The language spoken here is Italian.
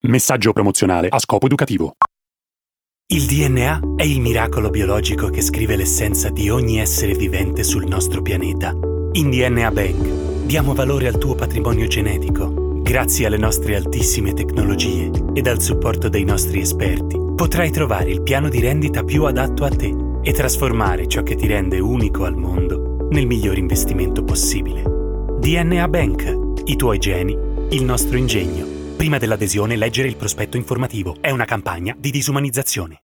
Messaggio promozionale a scopo educativo. Il DNA è il miracolo biologico che scrive l'essenza di ogni essere vivente sul nostro pianeta. In DNA Bank diamo valore al tuo patrimonio genetico. Grazie alle nostre altissime tecnologie ed al supporto dei nostri esperti, potrai trovare il piano di rendita più adatto a te e trasformare ciò che ti rende unico al mondo nel miglior investimento possibile. DNA Bank, i tuoi geni, il nostro ingegno. Prima dell'adesione leggere il prospetto informativo. È una campagna di disumanizzazione.